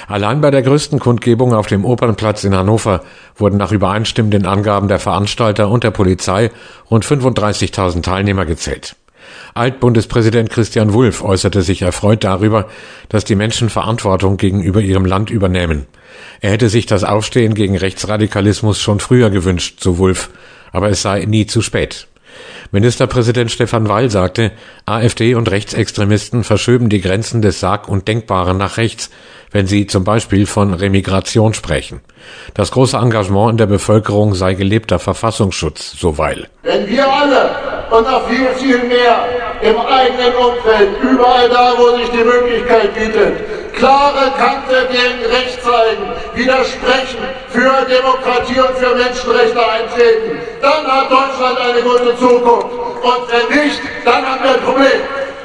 Allein bei der größten Kundgebung auf dem Opernplatz in Hannover wurden nach übereinstimmenden Angaben der Veranstalter und der Polizei rund 35.000 Teilnehmer gezählt. Altbundespräsident Christian Wulff äußerte sich erfreut darüber, dass die Menschen Verantwortung gegenüber ihrem Land übernehmen. Er hätte sich das Aufstehen gegen Rechtsradikalismus schon früher gewünscht, so Wulff, aber es sei nie zu spät. Ministerpräsident Stefan Weil sagte, AfD und Rechtsextremisten verschöben die Grenzen des Sag- und Denkbaren nach rechts, wenn sie zum Beispiel von Remigration sprechen. Das große Engagement in der Bevölkerung sei gelebter Verfassungsschutz, so Weil. Wenn wir alle und noch viel, viel mehr im eigenen Umfeld, überall da, wo sich die Möglichkeit bietet, klare Kante gegen Recht zeigen, widersprechen, für Demokratie und für Menschenrechte eintreten, dann hat Deutschland eine gute Zukunft. Und wenn nicht, dann haben wir ein Problem.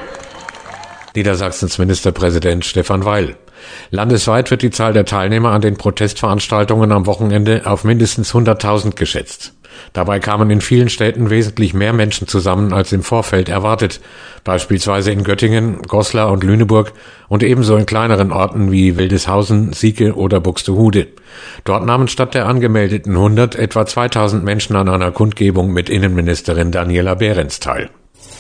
Niedersachsens Ministerpräsident Stefan Weil. Landesweit wird die Zahl der Teilnehmer an den Protestveranstaltungen am Wochenende auf mindestens 100.000 geschätzt. Dabei kamen in vielen Städten wesentlich mehr Menschen zusammen als im Vorfeld erwartet, beispielsweise in Göttingen, Goslar und Lüneburg und ebenso in kleineren Orten wie Wildeshausen, Sieke oder Buxtehude. Dort nahmen statt der angemeldeten 100 etwa 2.000 Menschen an einer Kundgebung mit Innenministerin Daniela Behrens teil.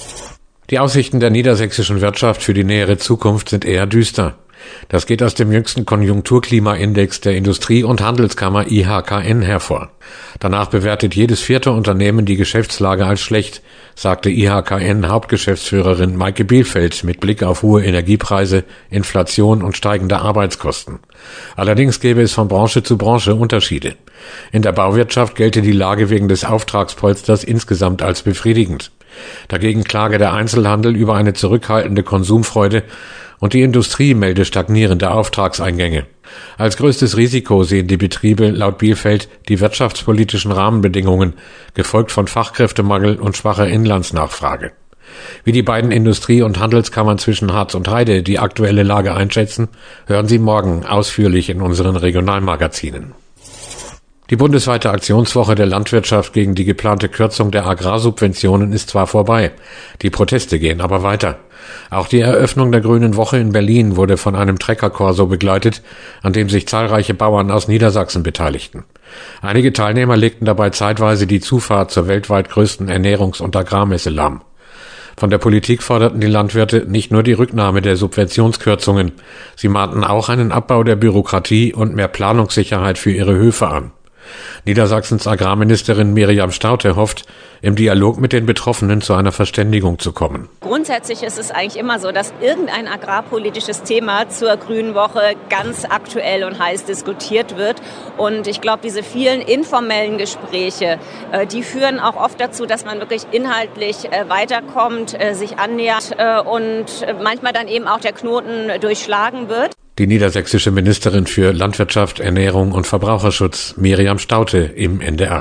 Die Aussichten der niedersächsischen Wirtschaft für die nähere Zukunft sind eher düster. Das geht aus dem jüngsten Konjunkturklimaindex der Industrie- und Handelskammer IHKN hervor. Danach bewertet jedes vierte Unternehmen die Geschäftslage als schlecht, sagte IHKN-Hauptgeschäftsführerin Maike Bielfeld mit Blick auf hohe Energiepreise, Inflation und steigende Arbeitskosten. Allerdings gäbe es von Branche zu Branche Unterschiede. In der Bauwirtschaft gelte die Lage wegen des Auftragspolsters insgesamt als befriedigend. Dagegen klage der Einzelhandel über eine zurückhaltende Konsumfreude und die Industrie melde stagnierende Auftragseingänge. Als größtes Risiko sehen die Betriebe laut Bielfeld die wirtschaftspolitischen Rahmenbedingungen, gefolgt von Fachkräftemangel und schwacher Inlandsnachfrage. Wie die beiden Industrie- und Handelskammern zwischen Harz und Heide die aktuelle Lage einschätzen, hören Sie morgen ausführlich in unseren Regionalmagazinen. Die bundesweite Aktionswoche der Landwirtschaft gegen die geplante Kürzung der Agrarsubventionen ist zwar vorbei, die Proteste gehen aber weiter. Auch die Eröffnung der Grünen Woche in Berlin wurde von einem Treckerkorso begleitet, an dem sich zahlreiche Bauern aus Niedersachsen beteiligten. Einige Teilnehmer legten dabei zeitweise die Zufahrt zur weltweit größten Ernährungs- und Agrarmesse lahm. Von der Politik forderten die Landwirte nicht nur die Rücknahme der Subventionskürzungen, sie mahnten auch einen Abbau der Bürokratie und mehr Planungssicherheit für ihre Höfe an. Niedersachsens Agrarministerin Miriam Staudte hofft, im Dialog mit den Betroffenen zu einer Verständigung zu kommen. Grundsätzlich ist es eigentlich immer so, dass irgendein agrarpolitisches Thema zur Grünen Woche ganz aktuell und heiß diskutiert wird. Und ich glaube, diese vielen informellen Gespräche, die führen auch oft dazu, dass man wirklich inhaltlich weiterkommt, sich annähert und manchmal dann eben auch der Knoten durchschlagen wird. Die niedersächsische Ministerin für Landwirtschaft, Ernährung und Verbraucherschutz, Miriam Staudte, im NDR.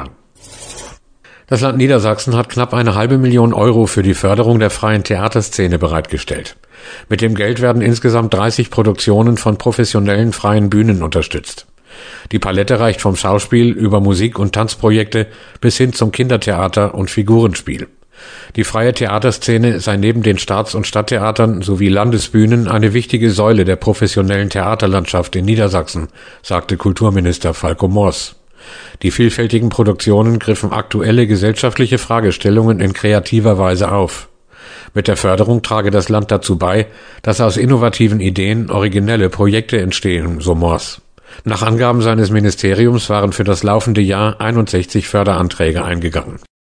Das Land Niedersachsen hat knapp 500.000 Euro für die Förderung der freien Theaterszene bereitgestellt. Mit dem Geld werden insgesamt 30 Produktionen von professionellen freien Bühnen unterstützt. Die Palette reicht vom Schauspiel über Musik- und Tanzprojekte bis hin zum Kindertheater und Figurenspiel. Die freie Theaterszene sei neben den Staats- und Stadttheatern sowie Landesbühnen eine wichtige Säule der professionellen Theaterlandschaft in Niedersachsen, sagte Kulturminister Falco Moors. Die vielfältigen Produktionen griffen aktuelle gesellschaftliche Fragestellungen in kreativer Weise auf. Mit der Förderung trage das Land dazu bei, dass aus innovativen Ideen originelle Projekte entstehen, so Moors. Nach Angaben seines Ministeriums waren für das laufende Jahr 61 Förderanträge eingegangen.